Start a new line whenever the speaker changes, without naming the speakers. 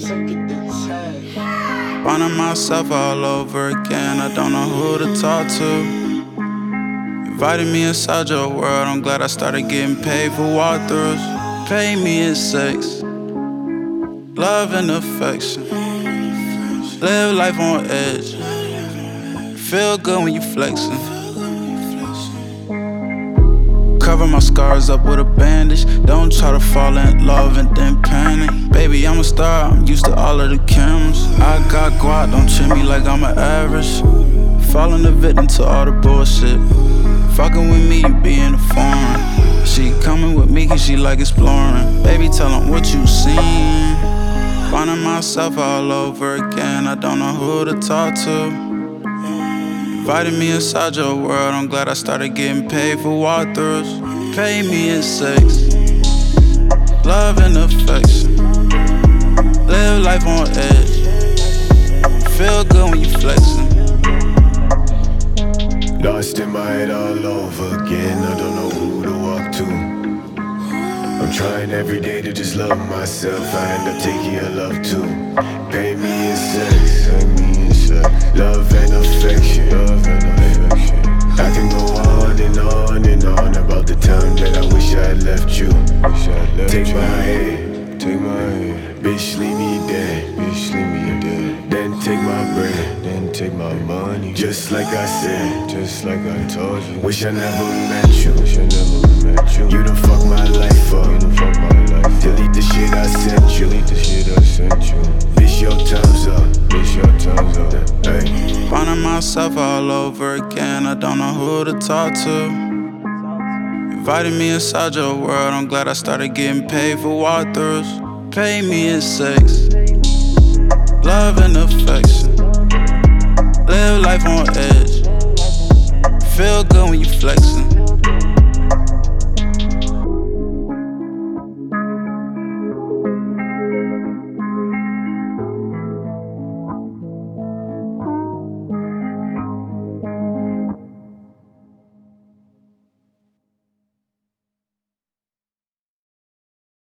Finding myself all over again, I don't know who to talk to. Invited me inside your world, I'm glad I started getting paid for walkthroughs. Pay me in sex, love and affection. Live life on edge, feel good when you flexing. Cover my scars up with a bandage. Don't try to fall in love and then panic. Baby, I'm a star, I'm used to all of the cameras. I got guap, don't treat me like I'm an average. Falling a victim to all the bullshit. Fucking with me, you being a foreign. She coming with me cause she like exploring. Baby, tell them what you seen. Finding myself all over again, I don't know who to talk to. Invited me inside your world, I'm glad I started getting paid for walkthroughs. Pay me in sex, love and affection. Live life on edge, feel good when you flexing.
Lost in my head all over again, I don't know who to walk to. I'm trying every day to just love myself, I end up taking your love too. Pay me in sex, love and affection. I can go on and on and on about the time that I wish I had left you. Take my hand, bitch leave me dead, then take my bread, then take my money. Just like I said, just like I told you. Wish I never met you, You done fuck my life up, delete the shit I sent you, Bitch your time's up, hey.
Finding myself all over again, I don't know who to talk to. Invited me inside your world, I'm glad I started getting paid for walkthroughs. Pay me in sex, love and affection. Live life on edge, feel good when you flexing.